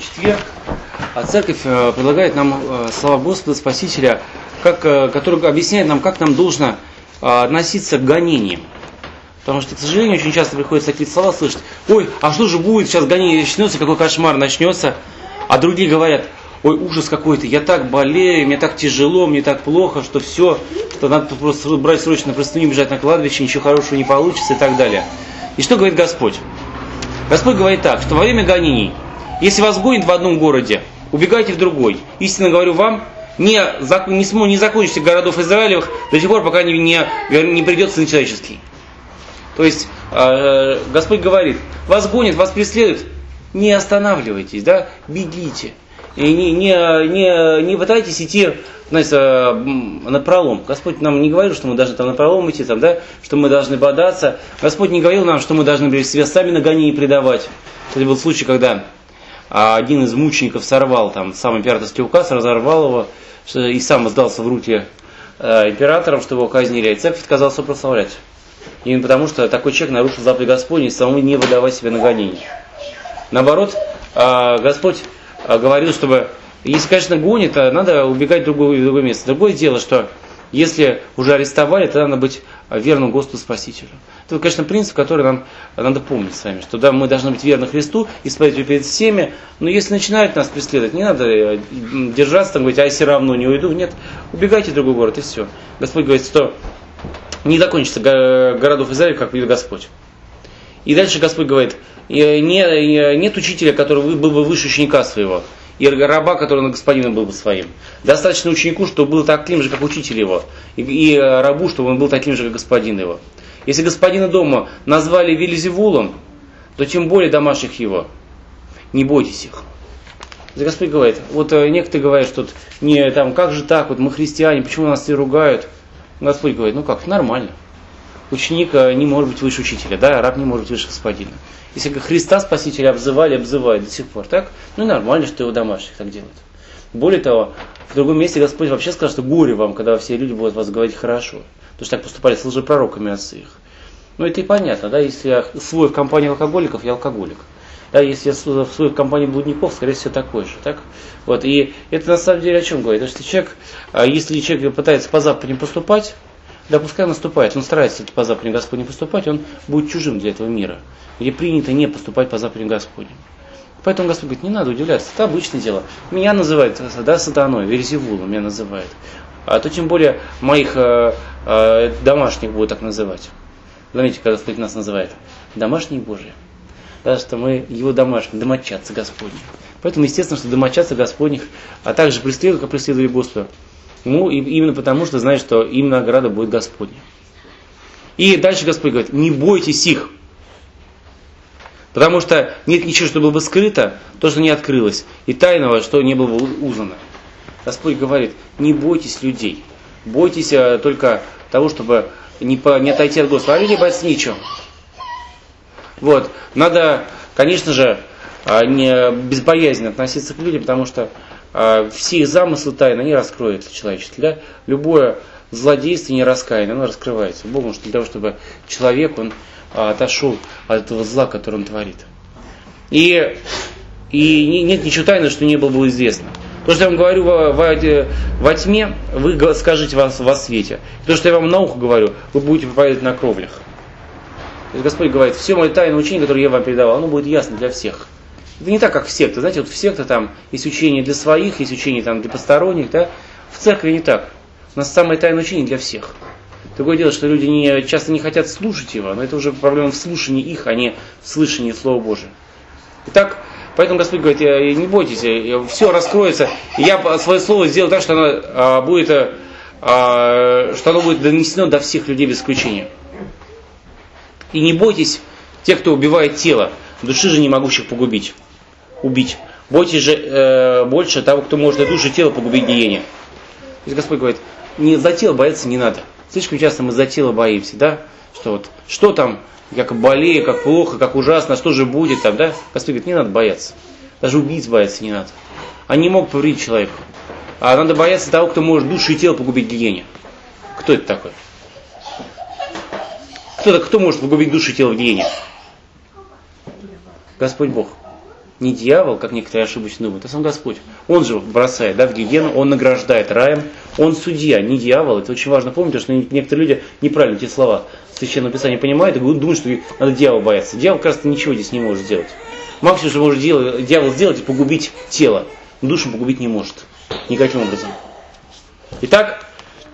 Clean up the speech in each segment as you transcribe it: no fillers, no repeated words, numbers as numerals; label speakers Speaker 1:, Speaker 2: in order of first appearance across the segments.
Speaker 1: четверг, а церковь предлагает нам слова Господа Спасителя, который объясняет нам, как нам должно относиться к гонениям. Потому что, к сожалению, очень часто приходится такие слова слышать: ой, а что же будет, сейчас гонение начнется, какой кошмар начнется. А другие говорят: ой, ужас какой-то, я так болею, мне так тяжело, мне так плохо, что все, что надо просто брать срочно простыню, бежать на кладбище, ничего хорошего не получится и так далее. И что говорит Господь? Господь говорит так, что во время гонений, если вас гонят в одном городе, убегайте в другой. Истинно говорю вам, не закончите городов Израилевых до тех пор, пока не придет Сын Человеческий. То есть Господь говорит: вас гонят, вас преследуют, не останавливайтесь, да, бегите. И не пытайтесь идти, знаете, напролом. Господь нам не говорил, что мы должны там напролом идти, там, да, что мы должны бодаться. Господь не говорил нам, что мы должны себя сами на гонение предавать. Это был случай, когда один из мучеников сорвал там сам императорский указ, разорвал его и сам сдался в руки императорам, чтобы его казнили, и церковь отказалась его прославлять. Именно потому, что такой человек нарушил заповедь Господней, самому не выдавать себя на гонение. Наоборот, Господь говорил, чтобы, если, конечно, гонит, надо убегать в другое место. Другое дело, что если уже арестовали, то надо быть верным Господу Спасителю. Это, конечно, принцип, который нам надо помнить с вами, что да, мы должны быть верны Христу, исповедовать перед всеми, но если начинают нас преследовать, не надо держаться, там, говорить: а я все равно не уйду. Нет, убегайте в другой город, и все. Господь говорит, что не закончится городов Израиля, как видит Господь. И дальше Господь говорит: нет учителя, который был бы выше ученика своего, и раба, который над господином был бы своим. Достаточно ученику, чтобы был таким же, как учитель его, и рабу, чтобы он был таким же, как господин его. Если господина дома назвали Вельзевулом, то тем более домашних его. Не бойтесь их. Господь говорит: вот некоторые говорят, что как же так, вот мы христиане, почему нас все ругают? Господь говорит: ну как, нормально. Ученик не может быть выше учителя, да, раб не может быть выше господина. Если Христа Спасителя обзывают до сих пор, так, ну нормально, что его домашних так делают. Более того, в другом месте Господь вообще сказал, что горе вам, когда все люди будут вас говорить хорошо. Потому что так поступали с лжепророками отцы их. Ну это и понятно, да, если я свой в компании алкоголиков, я алкоголик. Да, если я в своей компании блудников, скорее всего, такой же. Так? Вот, и это на самом деле о чем говорит? Потому что если человек пытается по заповедям поступать, да пускай он наступает, он старается по заповедям Господним поступать, он будет чужим для этого мира, где принято не поступать по заповедям Господним. Поэтому Господь говорит: не надо удивляться, это обычное дело. Меня называют, да, сатаной, Вельзевулом меня называют. А то тем более моих домашних будут так называть. Заметьте, когда Господь нас называет домашние Божии. Да, что мы его домашние, домочадцы Господни. Поэтому естественно, что домочадцы Господних, а также преследуют, как преследовали Господа. Ну, и именно потому, что знают, что им награда будет Господня. И дальше Господь говорит: не бойтесь их. Потому что нет ничего, что было бы скрыто, то, что не открылось. И тайного, что не было бы узнано. Господь говорит: не бойтесь людей. Бойтесь только того, чтобы не отойти от Господа. А людей боятся ничего. Вот. Надо, конечно же, не безбоязненно относиться к людям, потому что все их замыслы тайны, они раскроются человечески. Да? Любое злодействие нераскаянное, оно раскрывается Богом, для того, чтобы человек, он отошел от этого зла, которое он творит. И нет ничего тайного, что не было бы известно. То, что я вам говорю во тьме, вы скажете во свете. То, что я вам на ухо говорю, вы будете проповедовать на кровлях. То есть Господь говорит: все мое тайное учение, которое я вам передавал, оно будет ясно для всех. Это не так, как в секте. Знаете, вот в секте там есть учение для своих, есть учение там для посторонних, да? В церкви не так. У нас самое тайное учение для всех. Другое дело, что люди часто не хотят слушать его, но это уже проблема в слушании их, а не в слышании Слова Божия. Итак, поэтому Господь говорит: не бойтесь, все раскроется. Я свое слово сделаю так, что оно будет донесено до всех людей без исключения. И не бойтесь тех, кто убивает тело, души же не могущих убить. Бойтесь же больше того, кто может и душу, и тело погубить гиене. То есть Господь говорит: за тело бояться не надо. Слишком часто мы за тело боимся, да? Что там, как болею, как плохо, как ужасно, что же будет там, да? Господь говорит: не надо бояться. Даже убийц бояться не надо. Они могут повредить человеку. А надо бояться того, кто может душу и тело погубить гиене. Кто это такой? Кто может погубить душу и тело в гиене? Господь Бог. не дьявол, как некоторые ошибочно думают, а сам Господь. Он же бросает, да, в гиену, он награждает раем, он судья, не дьявол. Это очень важно помнить, потому что некоторые люди неправильно эти слова Священного Писания понимают и думают, что надо дьявола бояться. Дьявол, кажется, ничего здесь не может сделать. Максимум, что может дьявол сделать, и погубить тело. Душу погубить не может. Никаким образом. Итак,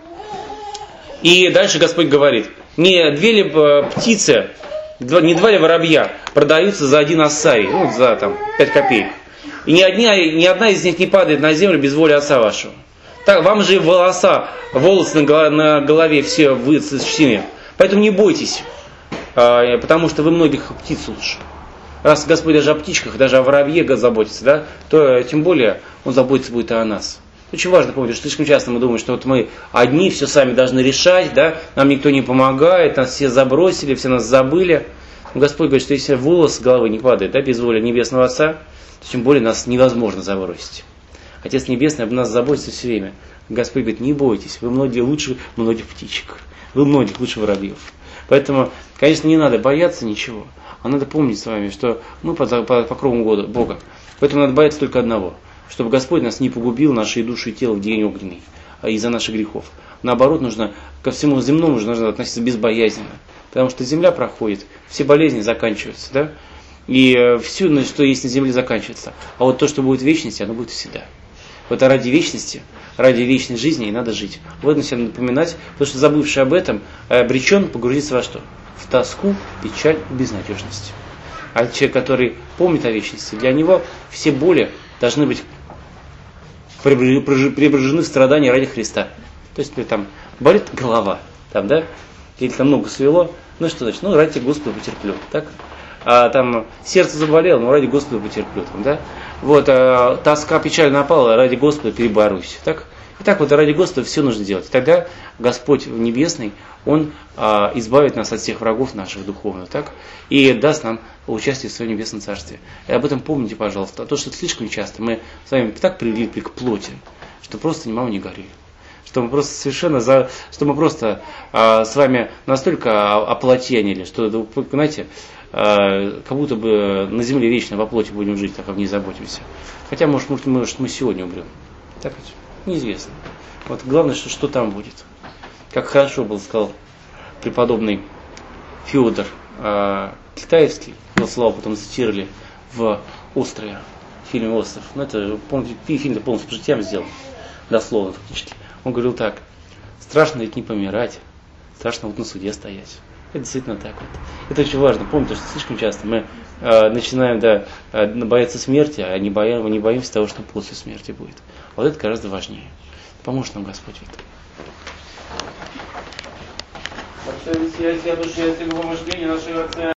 Speaker 1: и дальше Господь говорит, не две ли птицы, не два ли воробья продаются за один ассарий, ну, за там 5 копеек. И ни одна из них не падает на землю без воли Отца вашего. Так, вам же волосы на голове все высечены. Поэтому не бойтесь, потому что вы многих птиц лучше. Раз Господь даже о птичках, даже о воробье заботится, да, то тем более Он заботится будет и о нас. Очень важно помнить, что слишком часто мы думаем, что вот мы одни все сами должны решать, да, нам никто не помогает, нас все забросили, все нас забыли. Но Господь говорит, что если волос с головы не падает, да, без воли Небесного Отца, то тем более нас невозможно забросить. Отец Небесный об нас заботится все время. Господь говорит, не бойтесь, вы многие лучше многих птичек, вы многих лучше воробьев. Поэтому, конечно, не надо бояться ничего, а надо помнить с вами, что мы под покровом Бога. Поэтому надо бояться только одного, чтобы Господь нас не погубил, наши души и тело в день огненный, из-за наших грехов. Наоборот, нужно ко всему земному нужно относиться безбоязненно, потому что земля проходит, все болезни заканчиваются, да? И все, что есть на земле, заканчивается. А вот то, что будет в вечности, оно будет всегда. Вот ради вечности, ради вечной жизни и надо жить. В этом себе напоминать, потому что забывший об этом обречен погрузиться во что? В тоску, печаль и безнадежность. А человек, который помнит о вечности, для него все боли должны быть преображены в страдания ради Христа. То есть, там болит голова, там, да, или там ногу свело, ну что значит, ну ради Господа потерплю, так? А там сердце заболело, ну ради Господа потерплю, там, да? Вот, тоска, печаль напала, ради Господа переборусь, так? И так вот ради Господа все нужно делать. Тогда Господь Небесный, Он избавит нас от всех врагов наших духовных, так? И даст нам участие в Своем Небесном Царстве. И об этом помните, пожалуйста. А то, что слишком часто мы с вами так прилипли к плоти, что просто мама не горели. Что мы просто совершенно с вами настолько оплотенили, что, понимаете, как будто бы на земле вечно во плоти будем жить, так об ней заботимся. Хотя, может, мы сегодня умрем. Так ведь? Неизвестно. Вот главное, что там будет. Как хорошо был, сказал преподобный Феодор Китаевский, его слова потом цитировали в «Острое», в фильме «Остров». Ну, это, помните, фильм полностью по житиям сделан, дословно фактически. Он говорил так: страшно ведь не помирать, страшно вот на суде стоять. Это действительно так вот. Это очень важно. Помните, что слишком часто мы начинаем бояться смерти, а не боимся того, что после смерти будет. Вот это гораздо важнее. Поможет нам Господь в этом.